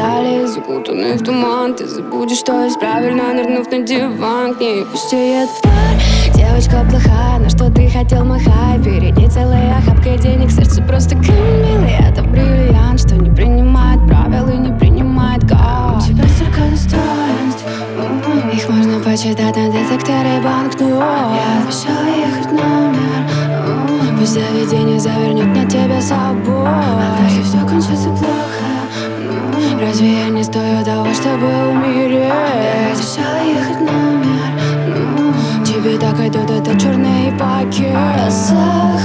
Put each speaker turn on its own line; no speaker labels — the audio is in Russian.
детали, закутанные в туман. Ты забудешь, что есть правильно, нырнув на диван. К ней пустеет пар. Девочка плохая, на что ты хотел махай. Перед ней целая охапка денег, сердце просто камень милый. Это бриллиант, что не принимает правил и не принимает гад. У тебя столько достоинств, их можно почитать на детекторе банкнот. Я обещала ехать номер, пусть заведение завернет на тебя собой. А дальше все кончится плохо. Разве я не стою того, чтобы умереть? Я обещала ехать номер, тебе так идет этот черный пакет.